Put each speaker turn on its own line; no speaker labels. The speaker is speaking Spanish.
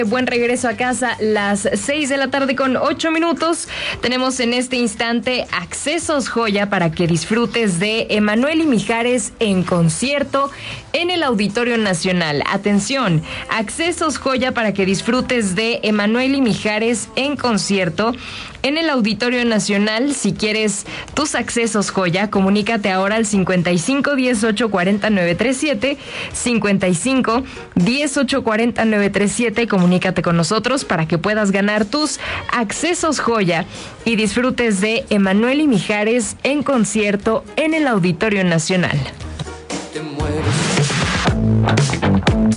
Buen regreso a casa, las 6 de la tarde con 8 minutos. Tenemos en este instante Accesos Joya para que disfrutes de Emanuel y Mijares en concierto en el Auditorio Nacional. Atención, Accesos Joya para que disfrutes de Emanuel y Mijares en concierto en el Auditorio Nacional. Si quieres tus accesos joya, comunícate ahora al 55 18 40 937, 55 18 40 937. Comunícate con nosotros para que puedas ganar tus accesos joya y disfrutes de Emanuel y Mijares en concierto en el Auditorio Nacional.